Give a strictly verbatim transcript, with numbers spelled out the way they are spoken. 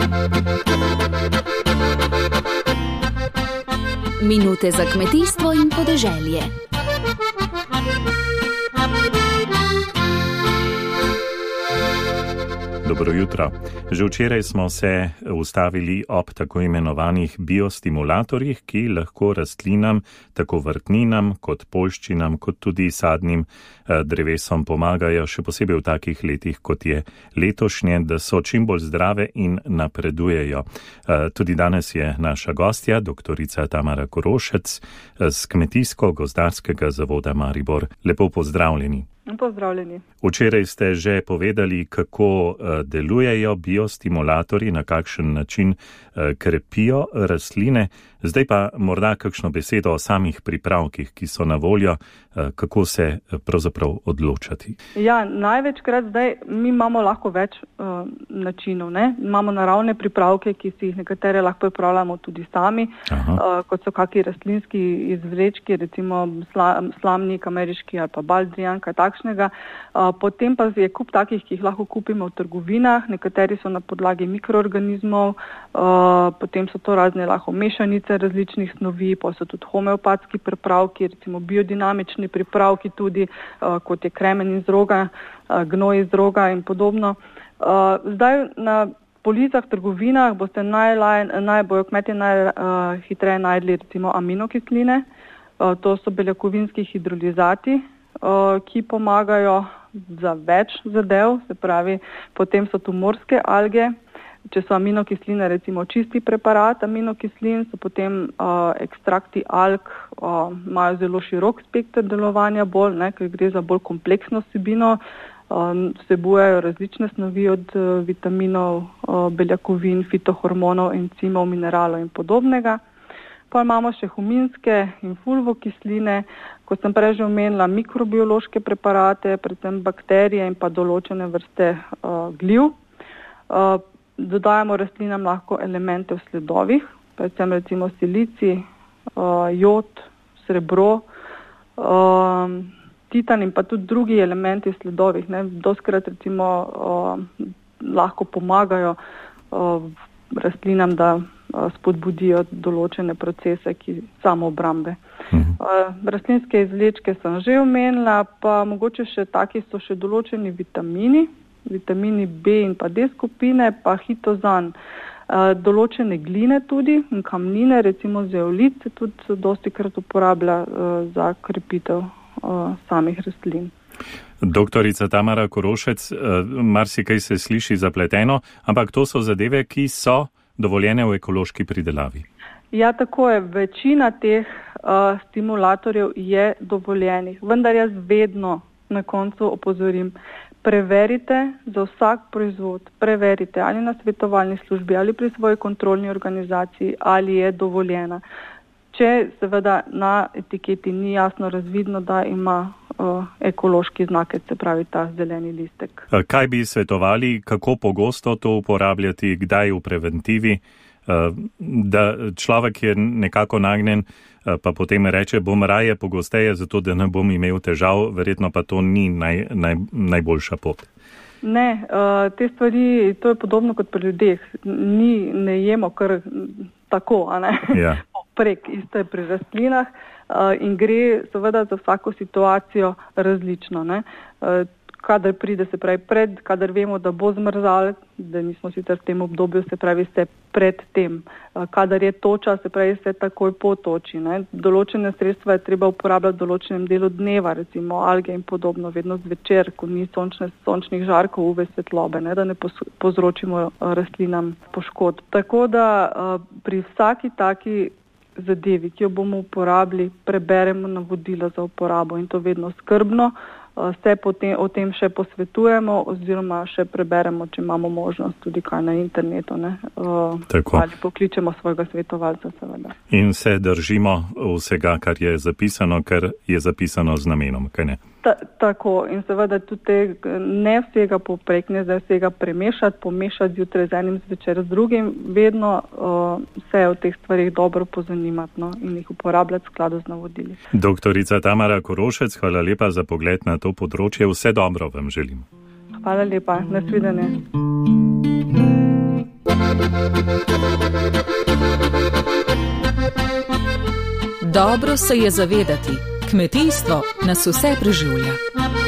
Minute za kmetijstvo in podeželje. Dobro jutro. Že včeraj smo se ustavili ob tako imenovanih biostimulatorjih, ki lahko rastlinam, tako vrtninam kot poljščinam, kot tudi sadnim drevesom pomagajo, še posebej v takih letih, kot je letošnje, da so čim bolj zdrave in napredujejo. Tudi danes je naša gostja, doktorica Tamara Korošec z Kmetijsko-gozdarskega zavoda Maribor. Lepo pozdravljeni. Pozdravljeni. Včeraj ste že povedali, kako delujejo biostimulatorji, na kakšen način krepijo rastline. Zdaj pa morda kakšno besedo o samih pripravkih, ki so na voljo, kako se pravzaprav odločati. Ja, največkrat zdaj mi imamo lahko več uh, načinov. Ne? Imamo naravne pripravke, ki si jih nekatere lahko pripravljamo tudi sami, uh, kot so kakšni rastlinski izvlečki, recimo sla, slamnik ameriški ali pa baldrijan, kaj takšnega. Uh, potem pa je kup takih, ki jih lahko kupimo v trgovinah, nekateri so na podlagi mikroorganizmov, uh, potem so to razne lahko mešanice različnih snovi, pa so tudi homeopatski pripravki, recimo biodinamični pripravki tudi, uh, kot je kremen iz roga, uh, gnoj iz roga in podobno. Uh, zdaj na policah v trgovinah boste najlaj, najbolj kmetje najhitreje uh, najdli recimo aminokisline, uh, to so beljakovinski hidrolizati, uh, ki pomagajo za več zadev, se pravi, potem so tu morske alge. Če so aminokisline recimo čisti preparat aminokislin, so potem uh, ekstrakti alg, uh, imajo zelo širok spekter delovanja bolj, ne, ker gre za bolj kompleksno vsebino, uh, vsebujejo različne snovi od uh, vitaminov, uh, beljakovin, fitohormonov, encimov, mineralov in podobnega. Pa imamo še huminske in fulvokisline, ko sem prej že omenila mikrobiološke preparate, predvsem bakterije in pa določene vrste uh, gliv. Uh, Dodajamo rastlinam lahko elemente v sledovih, predvsem recimo silici, uh, jod, srebro, uh, titan in pa tudi drugi elementi v sledovih. Ne. Doskrat recimo uh, lahko pomagajo uh, rastlinam, da uh, spodbudijo določene procese, ki samoobrambe. Mhm. Uh, rastlinske izvlečke sem že omenila, pa mogoče še taki so še določeni vitamini, vitamini B in pa D skupine, pa hitozan, določene gline tudi in kamnine, recimo zeolit se tudi dosti krat uporablja za krepitev samih rastlin. Doktorica Tamara Korošec, marsikaj se sliši zapleteno, ampak to so zadeve, ki so dovoljene v ekološki pridelavi. Ja, tako je. Večina teh uh, stimulatorjev je dovoljenih, vendar jaz vedno na koncu opozorim, preverite za vsak proizvod, preverite ali na svetovalni službi ali pri svoji kontrolni organizaciji, ali je dovoljena. Če seveda na etiketi ni jasno razvidno, da ima uh, ekološki znakec, se pravi ta zeleni listek. Kaj bi svetovali, kako pogosto to uporabljati, kdaj v preventivi, uh, da človek je nekako nagnjen, pa potem reče, bom raje pogosteje, zato da ne bom imel težav, verjetno pa to ni naj, naj, najboljša pot. Ne, uh, te stvari, to je podobno kot pri ljudeh. Ni, ne jemo kar tako, a ne, ja. Prek isto je pri rastlinah uh, in gre seveda za vsako situacijo različno, ne. Uh, kadar pride, se pravi pred, kadar vemo, da bo zmrzal, da nismo sicer v tem obdobju, se pravi se pred tem. Kadar je toča, se pravi se takoj po toči. Ne. Določene sredstva je treba uporabljati v določenem delu dneva, recimo alge in podobno, vedno zvečer, ko ni sončne, sončnih žarkov, U V svetlobe, ne, da ne povzročimo rastlinam poškodb. Tako da pri vsaki taki zadevi, ki jo bomo uporabili, preberemo navodila za uporabo in to vedno skrbno. Se potem o tem še posvetujemo oziroma še preberemo, če imamo možnost tudi kaj na internetu, ne? Ali pokličemo svojega svetovalca seveda. In se držimo vsega, kar je zapisano, ker je zapisano z namenom, kaj ne? Ta, tako in seveda tudi ne vsega poprek, ne zdaj vsega premešati, pomešati zjutraj z enim, zvečer z drugim, vedno uh, se o teh stvarih dobro pozanimati, no, in jih uporabljati v skladu z navodili. Doktorica Tamara Korošec, hvala lepa za pogled na to področje. Vse dobro vam želim. Hvala lepa. Nasvidenje. Dobro se je zavedati, kmetijstvo nas vse preživlja.